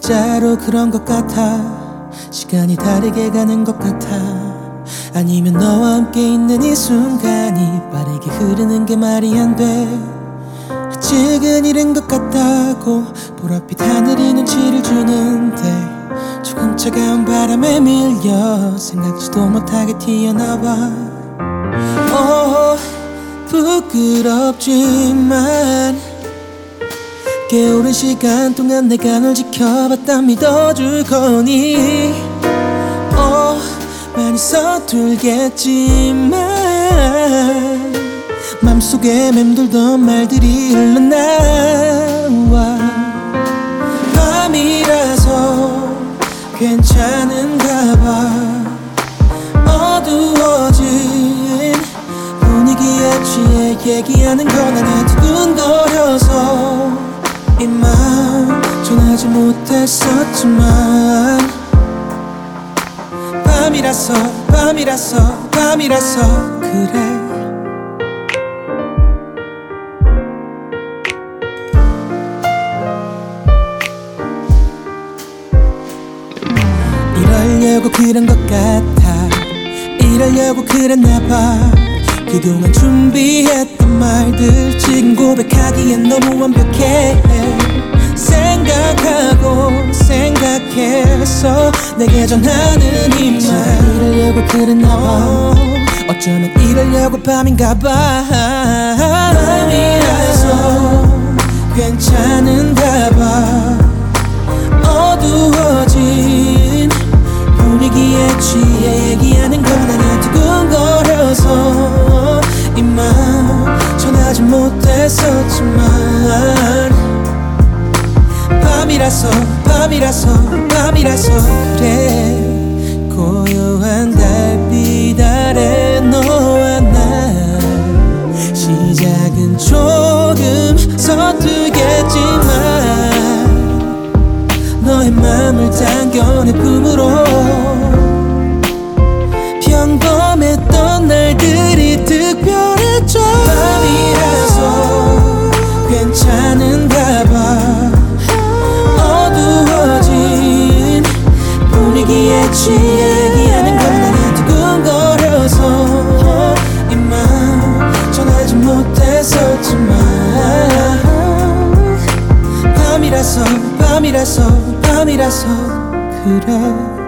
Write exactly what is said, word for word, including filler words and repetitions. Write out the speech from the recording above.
진짜로 그런 것 같아. 시간이 다르게 가는 것 같아. 아니면 너와 함께 있는 이 순간이 빠르게 흐르는 게 말이 안 돼. 아직은 이른 것 같다고 보랏빛 하늘이 눈치를 주는데 조금 차가운 바람에 밀려 생각지도 못하게 튀어나와. 오, 부끄럽지만 꽤 오랜 시간 동안 내가 널 지켜봤다 믿어줄 거니. 오, 많이 서툴겠지만 맘속에 맴돌던 말들이 흘러나와. 밤이라서 괜찮은가 봐. 어두워진 분위기에 취해 얘기하는 건 안에 두근거려서 이만 전하지 못했었지만 밤이라서 밤이라서 밤이라서 그래. 이러려고 그런 것 같아. 이러려고 그랬나봐. 그동안 준비했던 말들 지금 고백하기엔 너무 완벽해. 생각하고 생각해서 내게 전하는 이 말. 이러려고 그랬나봐. 어쩌면 이러려고 밤인가봐. 밤이라서 괜찮은가봐. 어두워진 분위기에 취해 얘기하는 건 아니야. 두근거려서 이만 전하지 못했었지만 밤이라서 밤이라서 밤이라서 그래. 고요한 달빛 아래 너와 나 시작은 조금 서투겠지만 너의 맘을 당겨 내 품으로. 평범했던 날들이 특별했죠. 밤이라서 괜찮은가 봐. 어두워진 분위기에 취해 얘기하는 건 아니야. 두근거려서 이만 전하지 못했었지만 밤이라서 밤이라서 밤이라서 그래.